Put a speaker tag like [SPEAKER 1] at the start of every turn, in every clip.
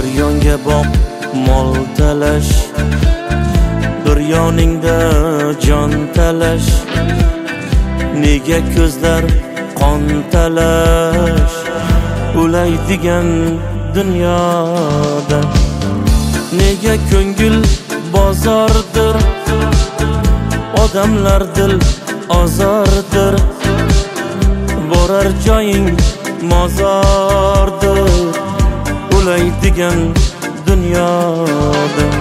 [SPEAKER 1] Bir yonga boq mol talash, bir yoningda jon talash. Nega ko'zlar qon talash, o'laydigan dunyoda. Nega ko'ngil bozordir, odamlar dil ozordir. Borar joying mozordir, o'laydigan dunyoda.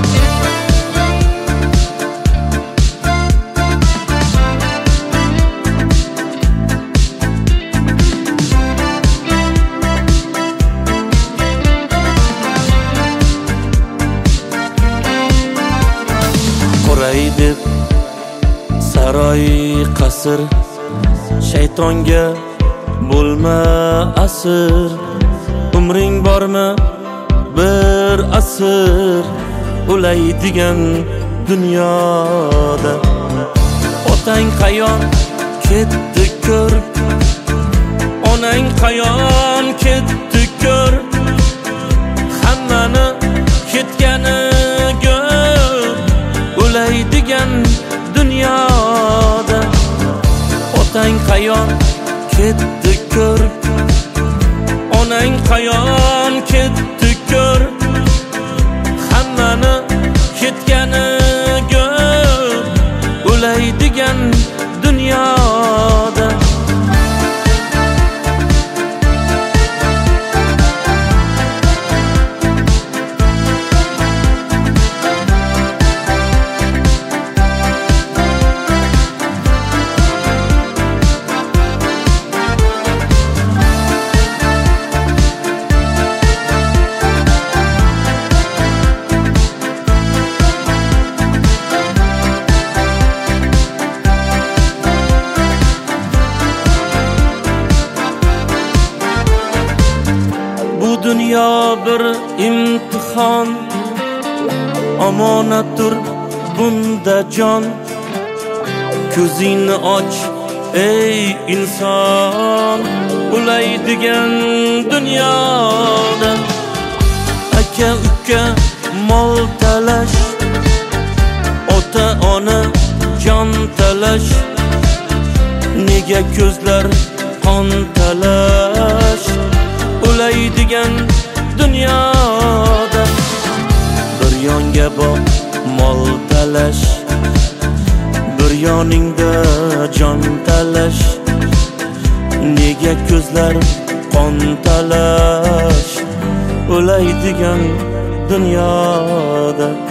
[SPEAKER 1] Quray deb saroy qasr, shaytonga bo'lma asir. Umring bormi bir asr, o'laydigan dunyoda. Otang qayon ketdi ko'r, onang qayon ketdi ko'r. Hammani ketgani gör, o'laydigan dunyoda. Otang qayon ketdi ko'r, onang qayon ketdi ko'r. Hammani ketgani gör, o'laydigan dunyoda. Bu dünya bir imtihon, omonatdir bunda jon. Ko'zingni och ey inson, o'laydigan dunyoda. Aka uka mol talash, ota ona jon talash. Nega ko'zlar qon talash, o'laydigan dunyoda. Bir yonga boq mol talash, bir yoningda jon talash. Nega ko'zlar qon talash, o'laydigan dunyoda.